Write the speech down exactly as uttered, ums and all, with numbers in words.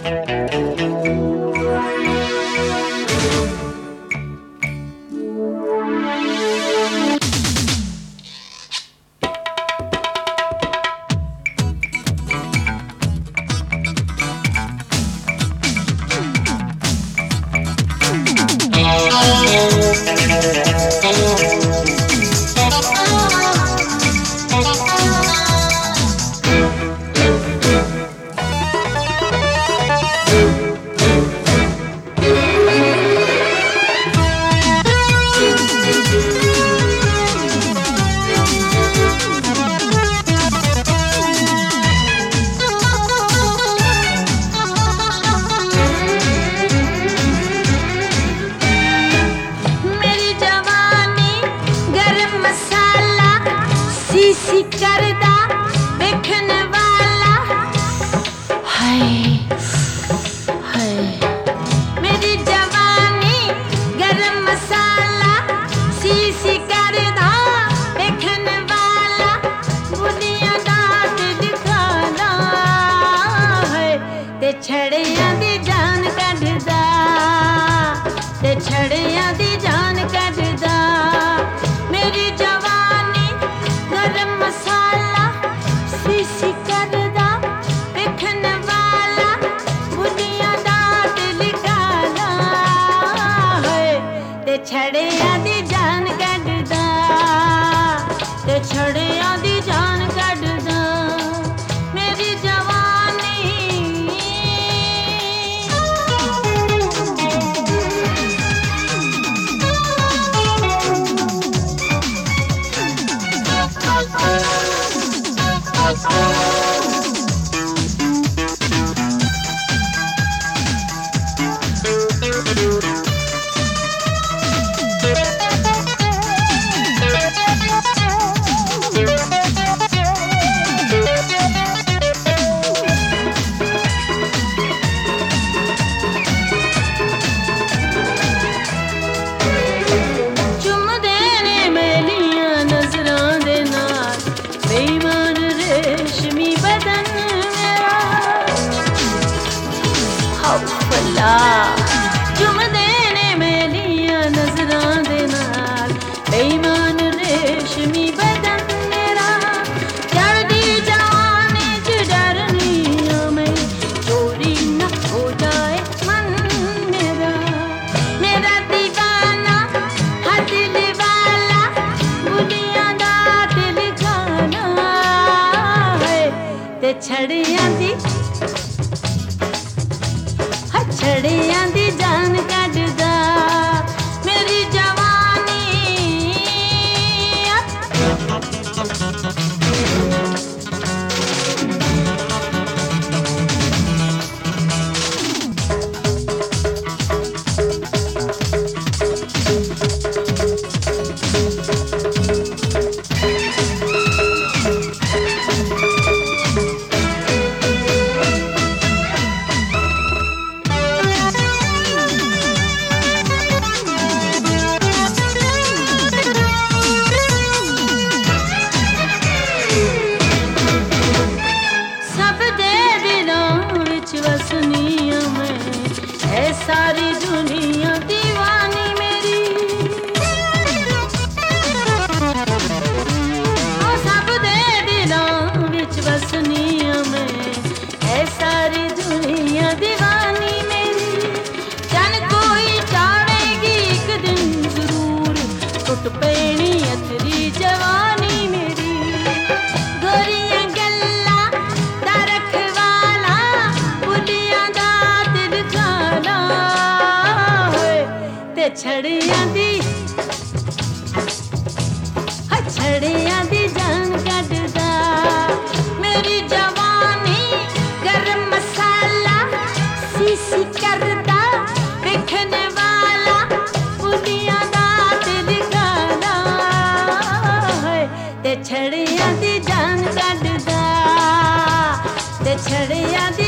सी करदा देखन वाला हाय हाय मेरी जवानी गरम मसाला सी सी करदा देखन वाला बुनिया दात दिखाना है ते छड़ियां दी जान कढदा ते छड़ियां दी जान कढदा मेरी जवानी गरम मसाला सी सी करदा देखन वाला बुनिया दात लिखाना है ते छड़ियां दी जान कढदा ते छड़ियां दी जान कढदा मेरी जवानी चुमदे ने मेलियां नजरां दे नाल बेईमान रेशमी बदन मेरा चढ़दी जवानी च डरनी मैं चोरी न हो जाए मन मेरा मेरा दीवाना हर दिल वाला बुनिया दा दिल खाना है ते छड़ियां दी छड़ियां दी जान कढदा मेरी जवानी सारी दुनिया दीवानी मेरी ओ सब दे दिलों विच बसनी मैं है सारी दुनिया दीवानी मेरी जन कोई चाहेगी एक दिन जरूर टुट पैनी अथरी जवानी मेरी गोरियां गल्ला दा रखवाला बुलियां दा दिल खाना ते छड़ियां दी छड़ियां दी जान कढदा मेरी जवानी गरम मसाला सी सी करदा देखन वाला बुनिया दा दिल खाना है ते छड़ियां दी जान कढदा ते छड़ियां दी